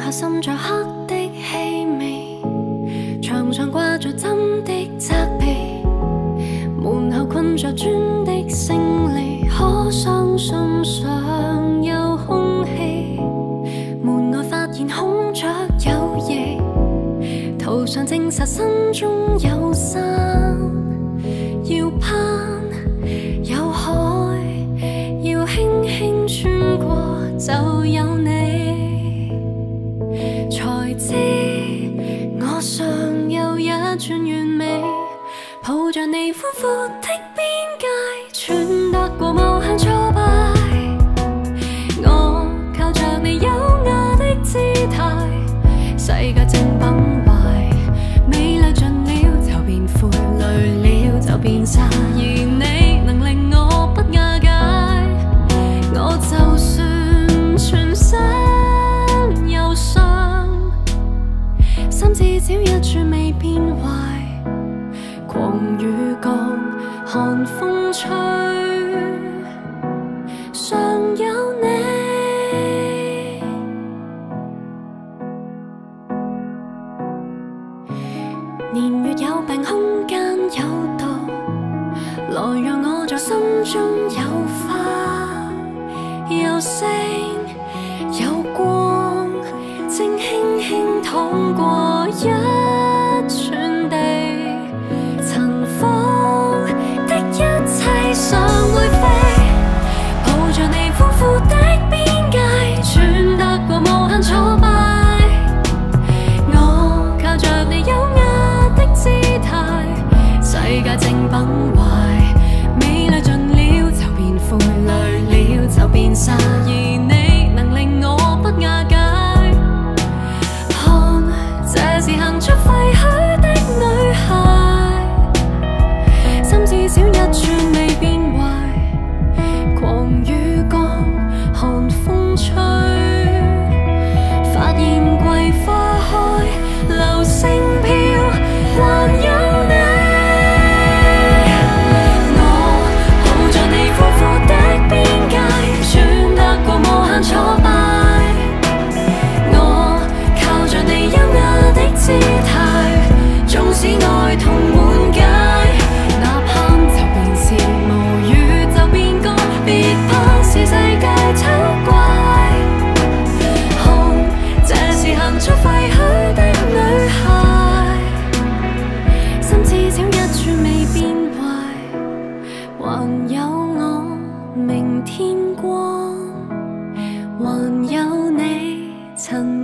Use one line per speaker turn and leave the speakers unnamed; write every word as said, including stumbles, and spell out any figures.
下滲着黑的氣味，牆上掛着針的責備，門後困着磚的勝利，可相信尚有空氣。門外發現孔雀有翼，圖上證實心中有山，要攀有海，要輕輕穿過就有你，才知我尚有一寸完美，抱着你寬闊的邊界，穿得過無限挫敗。我靠着你優雅的姿態，世界正崩壞，美麗盡了就變灰，累了就變沙，而你能令我不瓦解。我就算全身有傷，心至少一處未變壞。狂雨降，寒風吹，尚有你。年月有病，空間有毒，來讓我在心中有花，有聲有光，正輕輕淌過一寸地，塵封的一切尚會飛，抱着你寬闊的邊界，穿得過無限挫敗。我靠着你優雅的姿態，世界正崩壞，美麗盡了就變灰，累了就變沙，而你能令我不瓦解。看，這是行出廢墟的女孩，心至少一寸未變壞。狂雨降，寒風吹，發現桂花開，流星飄，還有你。我抱着你寬闊的邊界，穿得過無限挫敗。我靠着你優雅的姿態，縱使愛痛滿街，哪怕就便是無語就變歌，別怕是世界醜怪。看，這是行出廢墟的女孩，心至少一處未變壞，還有我明天光，還有你曾